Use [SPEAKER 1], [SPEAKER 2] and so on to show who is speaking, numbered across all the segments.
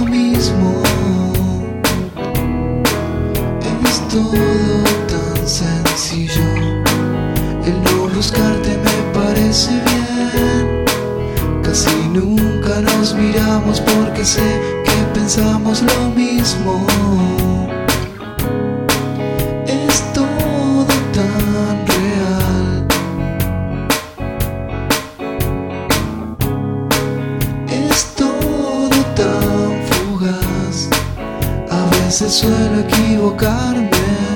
[SPEAKER 1] lo mismo. Es todo tan sencillo. El no buscarte me parece bien. Casi nunca nos miramos porque sé que pensamos lo mismo. Es todo tan real. Es todo tan fugaz. A veces suelo equivocarme.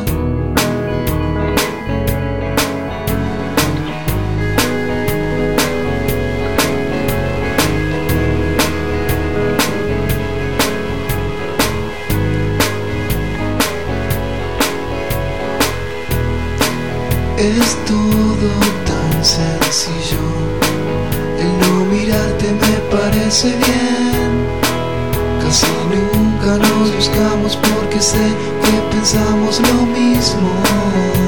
[SPEAKER 1] Es todo tan sencillo. El no mirarte me parece bien. Casi nunca nos buscamos porque sé que pensamos lo mismo.